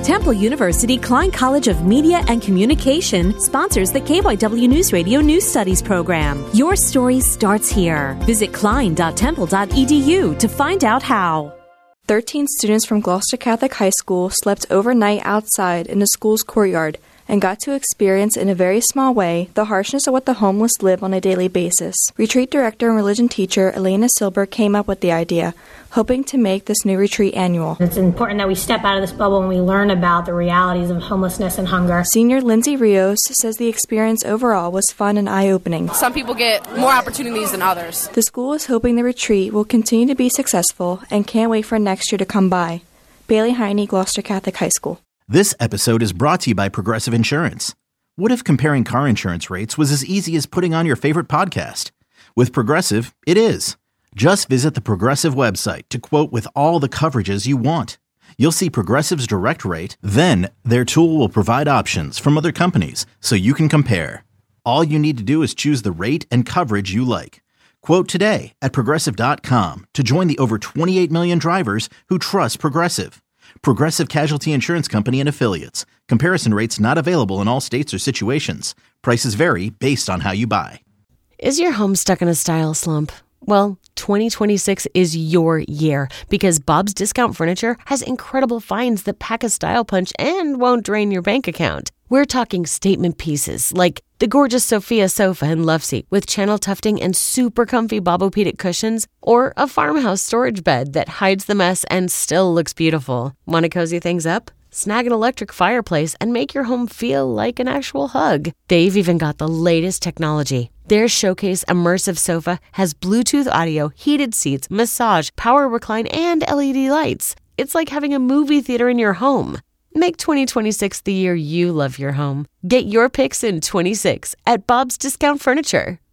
Temple University Klein College of Media and Communication sponsors the KYW News Radio News Studies program. Your story starts here. Visit klein.temple.edu to find out how. 13 students from Gloucester Catholic High School slept overnight outside in the school's courtyard and got to experience in a very small way the harshness of what the homeless live on a daily basis. Retreat director and religion teacher Elena Silber came up with the idea, hoping to make this new retreat annual. It's important that we step out of this bubble and we learn about the realities of homelessness and hunger. Senior Lindsay Rios says the experience overall was fun and eye-opening. Some people get more opportunities than others. The school is hoping the retreat will continue to be successful and can't wait for next year to come by. Bailey Heine, Gloucester Catholic High School. This episode is brought to you by Progressive Insurance. What if comparing car insurance rates was as easy as putting on your favorite podcast? With Progressive, it is. Just visit the Progressive website to quote with all the coverages you want. You'll see Progressive's direct rate, then their tool will provide options from other companies so you can compare. All you need to do is choose the rate and coverage you like. Quote today at Progressive.com to join the over 28 million drivers who trust Progressive. Progressive Casualty Insurance Company and Affiliates. Comparison rates not available in all states or situations. Prices vary based on how you buy. Is your home stuck in a style slump? Well, 2026 is your year because Bob's Discount Furniture has incredible finds that pack a style punch and won't drain your bank account. We're talking statement pieces like the gorgeous Sophia sofa and love seat with channel tufting and super comfy Bobopedic cushions, or a farmhouse storage bed that hides the mess and still looks beautiful. Want to cozy things up? Snag an electric fireplace and make your home feel like an actual hug. They've even got the latest technology. Their Showcase Immersive Sofa has Bluetooth audio, heated seats, massage, power recline, and LED lights. It's like having a movie theater in your home. Make 2026 the year you love your home. Get your picks in 26 at Bob's Discount Furniture.